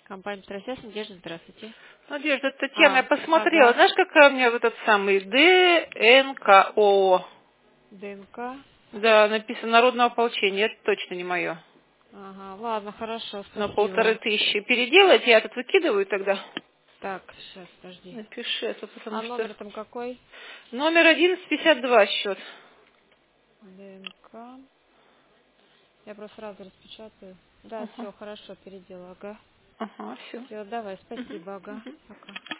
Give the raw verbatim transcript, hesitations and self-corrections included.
Компания «Тросяс», Надежда, здравствуйте. Надежда, Татьяна, я А, посмотрела. ага. Знаешь, какая у меня вот этот самый ДНКО? ДНК. Да, написано народного ополчения. Это точно не мое. Ага, ладно, хорошо, На полторы спасибо. тысячи. Переделать, я тут выкидываю тогда. Так, сейчас, подожди. Напиши это, потому А что... номер там какой? Номер одиннадцать пятьдесят два счет. ДНК. Я просто сразу распечатаю. Да, Ага, все, хорошо, переделала, ага. ага, все. Все, давай, спасибо, ага. Пока.